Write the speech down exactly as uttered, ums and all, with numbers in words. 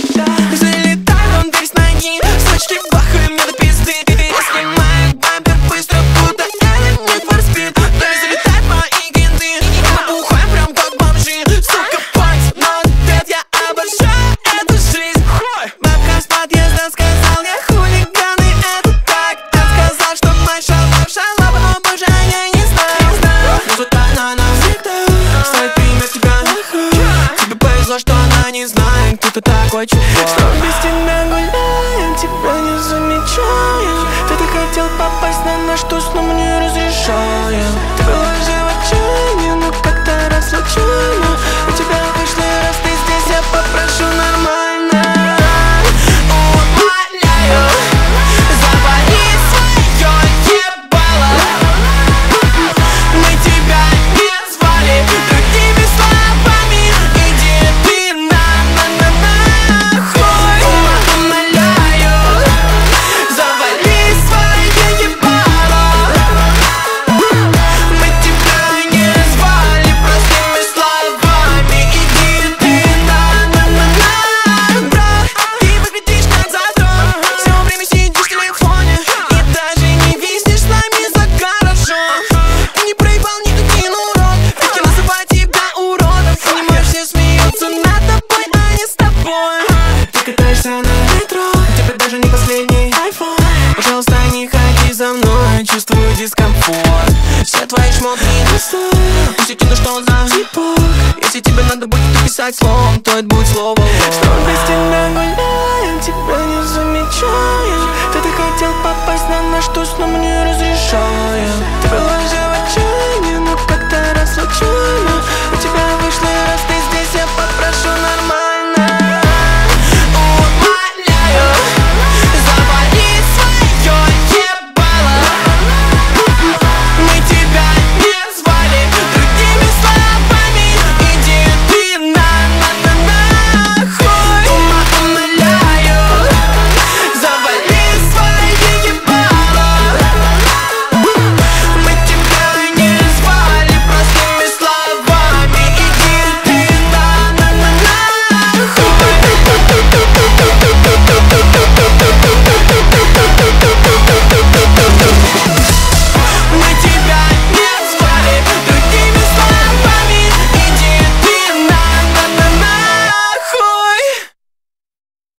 Залетай, он дверь с ноги, сочки бахаю мне до пизды. Я снимаю бампер быстро, будто это не форспид. Да и залетает мои генты, мы бухаем прям как бомжи. Сука, пойс, но ответ я обожаю эту жизнь. Бабка с подъезда сказал, я хулиганы, это так. Он сказал, что мой шалав, шалава, но больше я не знаю. Музыкально она стоит пример тебя. Тебе повезло, что она не знает, кто ты такой чувак. Что без тебя гуляем, тебя не замечаем. Ты так хотел попасть на наш туз, но мне разрешаем. Ты была же в отчаянии, но как-то раз случайно у тебя вышло, раз ты здесь, я попрошу нормально. Умоляю, завали свое ебало. Мы тебя не звали другими словами. Иди ты на-на-на-нахуй. Умоляю, завали свое ебало. Мы тебя не звали простыми словами. Иди ты на-на-на-на. Брат, ты выглядишь как задрот. Все время сидишь в телефоне и даже не виснешь с нами за гаражом. Ты не проебал никакой урод, как я называю тебя уродом. Понимаешь, все смеются над тобой, а не с тобой. Ты катаешься на метро, у тебя даже не последний айфон. Пожалуйста, не ходи за мной, чувствую дискомфорт. Все твои шмотки не стоят. Пусть ну что за типок. Если тебе надо будет написать словом, то это будет слово. Что без тебя